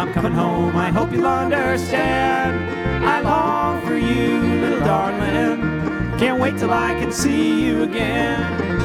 I'm coming home, I hope you'll understand. I long for you, little darling. Can't wait till I can see you again.